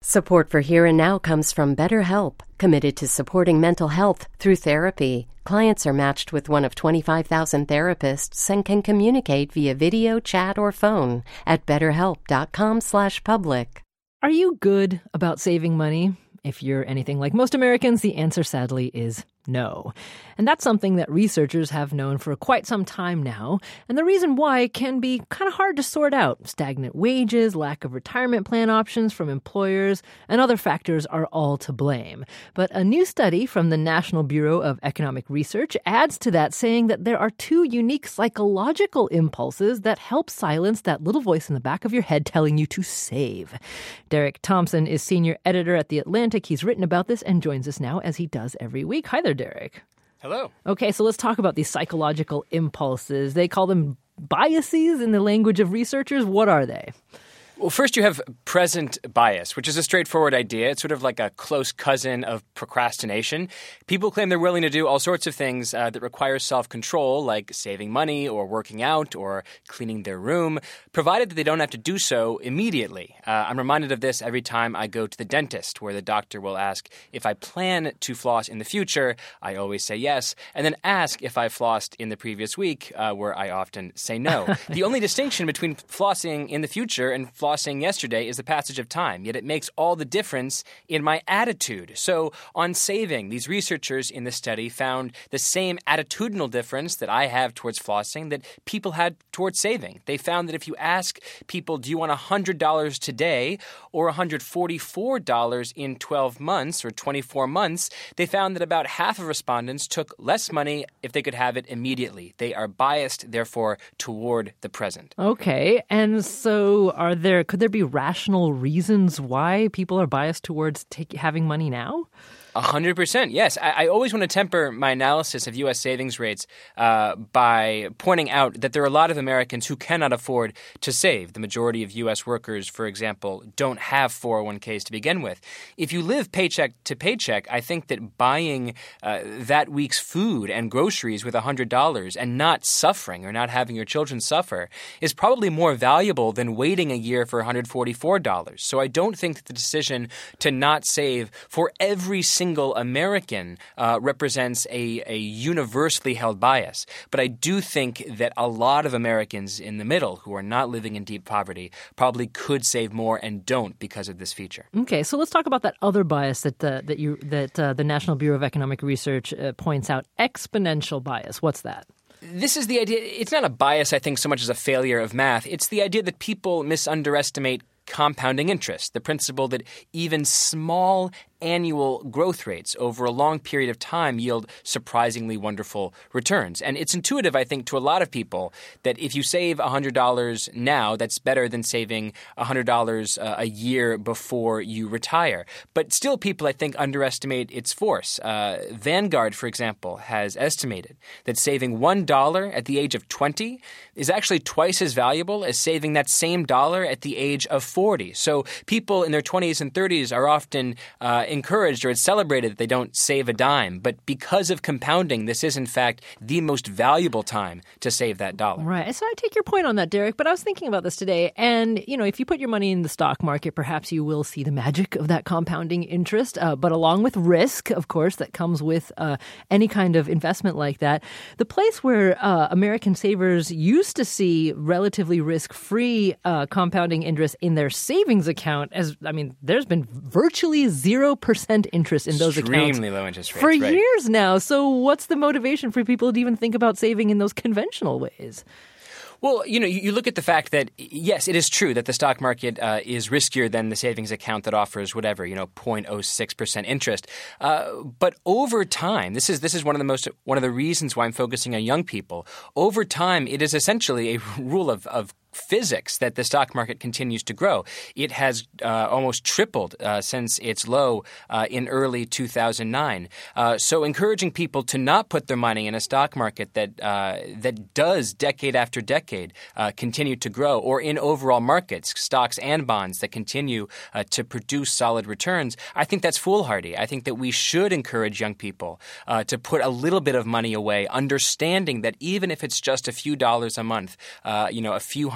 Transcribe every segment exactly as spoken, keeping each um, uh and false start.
Support for Here and Now comes from BetterHelp, committed to supporting mental health through therapy. Clients are matched with one of twenty-five thousand therapists and can communicate via video, chat, or phone at betterhelp.com slash public. Are you good about saving money? If you're anything like most Americans, the answer sadly is no. And that's something that researchers have known for quite some time now. And the reason why can be kind of hard to sort out. Stagnant wages, lack of retirement plan options from employers, and other factors are all to blame. But a new study from the National Bureau of Economic Research adds to that, saying that there are two unique psychological impulses that help silence that little voice in the back of your head telling you to save. Derek Thompson is senior editor at The Atlantic. He's written about this and joins us now, as he does every week. Hi there, Derek. Hello. Okay, so let's talk about these psychological impulses. They call them biases in the language of researchers. What are they? Well, first you have present bias, which is a straightforward idea. It's sort of like a close cousin of procrastination. People claim they're willing to do all sorts of things uh, that require self-control, like saving money or working out or cleaning their room, provided that they don't have to do so immediately. Uh, I'm reminded of this every time I go to the dentist, where the doctor will ask if I plan to floss in the future. I always say yes, and then ask if I flossed in the previous week, uh, where I often say no. The only distinction between flossing in the future and flossing Flossing yesterday is the passage of time, yet it makes all the difference in my attitude. So on saving, these researchers in the study found the same attitudinal difference that I have towards flossing that people had towards saving. They found that if you ask people, do you want one hundred dollars today or one hundred forty-four dollars in twelve months or twenty-four months, they found that about half of respondents took less money if they could have it immediately. They are biased, therefore, toward the present. Okay, and so are there Could there be rational reasons why people are biased towards take, having money now? A hundred percent, yes. I, I always want to temper my analysis of U S savings rates uh, by pointing out that there are a lot of Americans who cannot afford to save. The majority of U S workers, for example, don't have four oh one k's to begin with. If you live paycheck to paycheck, I think that buying uh, that week's food and groceries with one hundred dollars and not suffering or not having your children suffer is probably more valuable than waiting a year for one hundred forty-four dollars. So I don't think that the decision to not save for every single American uh, represents a, a universally held bias. But I do think that a lot of Americans in the middle who are not living in deep poverty probably could save more and don't because of this feature. Okay, so let's talk about that other bias that uh, that you that uh, the National Bureau of Economic Research uh, points out, exponential bias. What's that? This is the idea. It's not a bias, I think, so much as a failure of math. It's the idea that people misunderestimate compounding interest, the principle that even small annual growth rates over a long period of time yield surprisingly wonderful returns. And it's intuitive, I think, to a lot of people that if you save one hundred dollars now, that's better than saving one hundred dollars uh, a year before you retire. But still, people, I think, underestimate its force. Uh, Vanguard, for example, has estimated that saving one dollar at the age of twenty is actually twice as valuable as saving that same dollar at the age of forty. So people in their twenties and thirties are often uh, encouraged or it's celebrated that they don't save a dime. But because of compounding, this is, in fact, the most valuable time to save that dollar. Right. So I take your point on that, Derek, but I was thinking about this today. And, you know, if you put your money in the stock market, perhaps you will see the magic of that compounding interest. Uh, but along with risk, of course, that comes with uh, any kind of investment like that, the place where uh, American savers used to see relatively risk-free uh, compounding interest in their savings account, as I mean, there's been virtually zero percent interest in those Extremely accounts low interest rates, for right. years now. So what's the motivation for people to even think about saving in those conventional ways? Well, you know, you, you look at the fact that, yes, it is true that the stock market uh, is riskier than the savings account that offers whatever, you know, zero point zero six percent interest. Uh, but over time, this is this is one of the most one of the reasons why I'm focusing on young people. Over time, it is essentially a rule of, of physics that the stock market continues to grow. It has uh, almost tripled uh, since its low uh, in early two thousand nine. Uh, so encouraging people to not put their money in a stock market that uh, that does decade after decade uh, continue to grow, or in overall markets, stocks and bonds that continue uh, to produce solid returns, I think that's foolhardy. I think that we should encourage young people uh, to put a little bit of money away, understanding that even if it's just a few dollars a month, uh, you know, a few hundred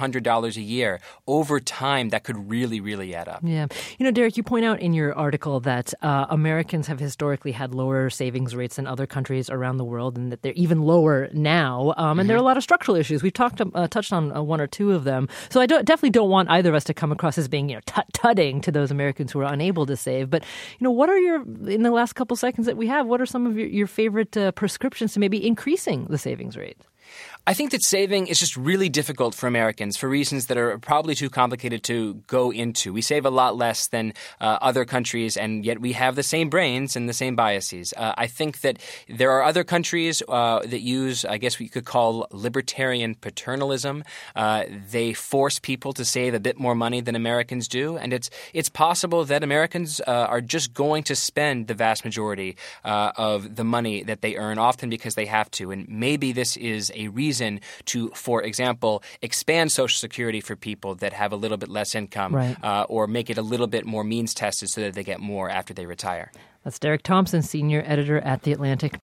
hundred dollars a year, over time, that could really, really add up. Yeah. You know, Derek, you point out in your article that uh, Americans have historically had lower savings rates than other countries around the world, and that they're even lower now. Um, and mm-hmm. there are a lot of structural issues. We've talked uh, touched on uh, one or two of them. So I don't, definitely don't want either of us to come across as being, you know, tut-tutting to those Americans who are unable to save. But, you know, what are your, in the last couple seconds that we have, what are some of your, your favorite uh, prescriptions to maybe increasing the savings rate? I think that saving is just really difficult for Americans for reasons that are probably too complicated to go into. We save a lot less than uh, other countries, and yet we have the same brains and the same biases. Uh, I think that there are other countries uh, that use, I guess we could call libertarian paternalism. Uh, they force people to save a bit more money than Americans do, and it's it's possible that Americans uh, are just going to spend the vast majority uh, of the money that they earn, often because they have to. And maybe this is a reason to, for example, expand Social Security for people that have a little bit less income, right. uh, or make it a little bit more means tested so that they get more after they retire. That's Derek Thompson, senior editor at The Atlantic.